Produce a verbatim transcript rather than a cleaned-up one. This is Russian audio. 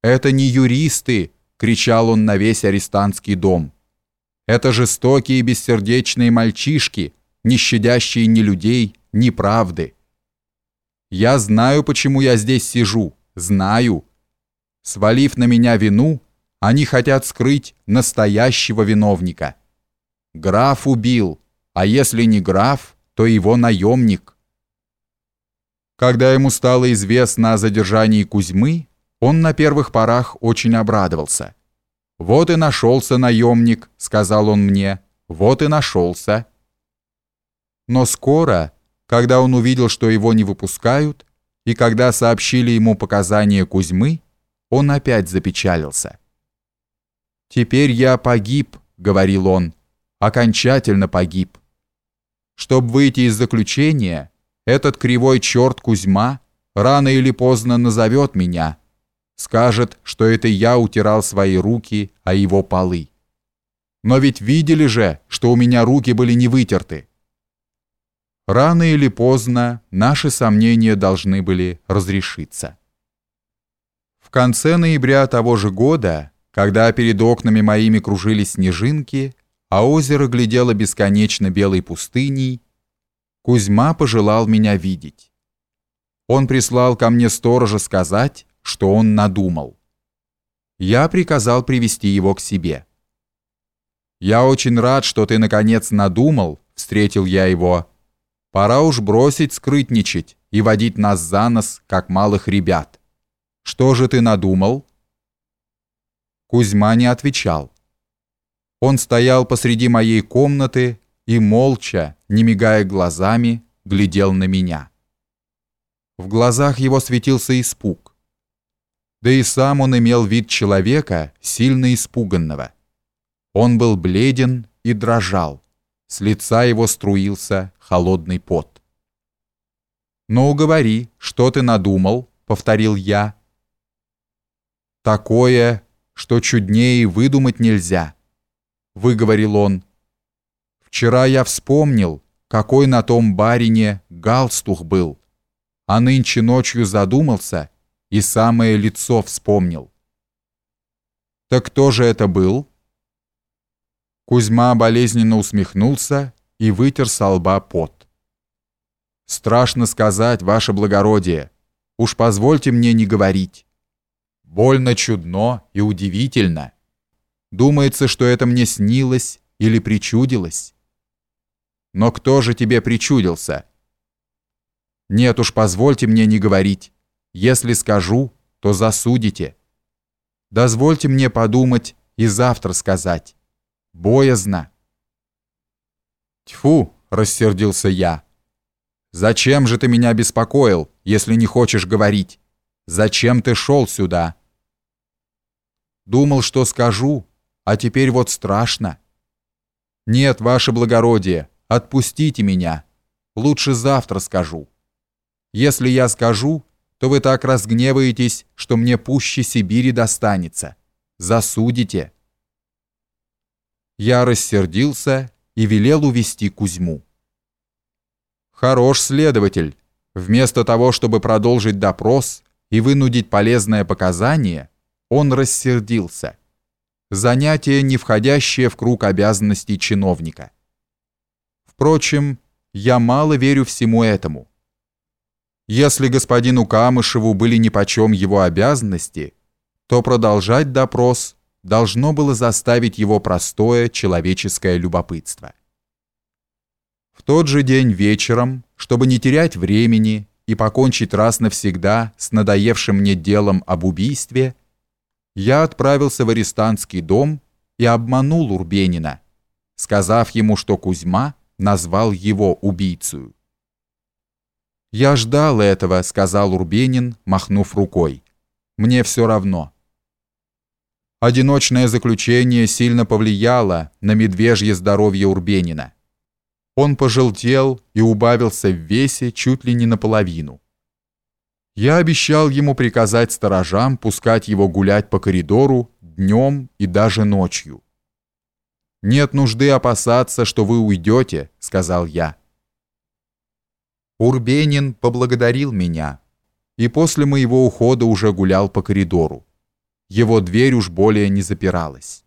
«Это не юристы!» — кричал он на весь арестантский дом. «Это жестокие и бессердечные мальчишки, не щадящие ни людей, ни правды. Я знаю, почему я здесь сижу, знаю. Свалив на меня вину, они хотят скрыть настоящего виновника. Граф убил, а если не граф, то его наемник». Когда ему стало известно о задержании Кузьмы, он на первых порах очень обрадовался. «Вот и нашелся наемник», — сказал он мне, — «вот и нашелся». Но скоро, когда он увидел, что его не выпускают, и когда сообщили ему показания Кузьмы, он опять запечалился. «Теперь я погиб», — говорил он, — «окончательно погиб. Чтоб выйти из заключения, этот кривой черт Кузьма рано или поздно назовет меня, скажет, что это я утирал свои руки о его полы. Но ведь видели же, что у меня руки были не вытерты». Рано или поздно наши сомнения должны были разрешиться. В конце ноября того же года, когда перед окнами моими кружились снежинки, а озеро глядело бесконечно белой пустыней, Кузьма пожелал меня видеть. Он прислал ко мне сторожа сказать, что он надумал. Я приказал привести его к себе. «Я очень рад, что ты наконец надумал», — встретил я его. «Пора уж бросить скрытничать и водить нас за нос, как малых ребят. Что же ты надумал?» Кузьма не отвечал. Он стоял посреди моей комнаты и молча, не мигая глазами, глядел на меня. В глазах его светился испуг. Да и сам он имел вид человека, сильно испуганного. Он был бледен и дрожал. С лица его струился холодный пот. «Ну, говори, что ты надумал?» — повторил я. «Такое, что чуднее выдумать нельзя», — выговорил он. «Вчера я вспомнил, какой на том барине галстух был, а нынче ночью задумался и самое лицо вспомнил». «Так кто же это был?» Кузьма болезненно усмехнулся и вытер со лба пот. «Страшно сказать, ваше благородие, уж позвольте мне не говорить. Больно чудно и удивительно. Думается, что это мне снилось или причудилось. Но кто же тебе причудился? Нет уж, позвольте мне не говорить. Если скажу, то засудите. Дозвольте мне подумать и завтра сказать. Боязно». «Тьфу!» — рассердился я. «Зачем же ты меня беспокоил, если не хочешь говорить? Зачем ты шел сюда?» «Думал, что скажу, а теперь вот страшно. Нет, ваше благородие, отпустите меня. Лучше завтра скажу. Если я скажу, то вы так разгневаетесь, что мне пуще Сибири достанется. Засудите». Я рассердился и велел увести Кузьму. Хорош следователь. Вместо того, чтобы продолжить допрос и вынудить полезное показание, он рассердился. Занятие, не входящее в круг обязанностей чиновника. Впрочем, я мало верю всему этому. Если господину Камышеву были нипочем его обязанности, то продолжать допрос должно было заставить его простое человеческое любопытство. В тот же день вечером, чтобы не терять времени и покончить раз навсегда с надоевшим мне делом об убийстве, я отправился в арестантский дом и обманул Урбенина, сказав ему, что Кузьма назвал его убийцею. «Я ждал этого», — сказал Урбенин, махнув рукой. «Мне все равно». Одиночное заключение сильно повлияло на медвежье здоровье Урбенина. Он пожелтел и убавился в весе чуть ли не наполовину. Я обещал ему приказать сторожам пускать его гулять по коридору днем и даже ночью. «Нет нужды опасаться, что вы уйдете», — сказал я. Урбенин поблагодарил меня и после моего ухода уже гулял по коридору. его дверь уж более не запиралась.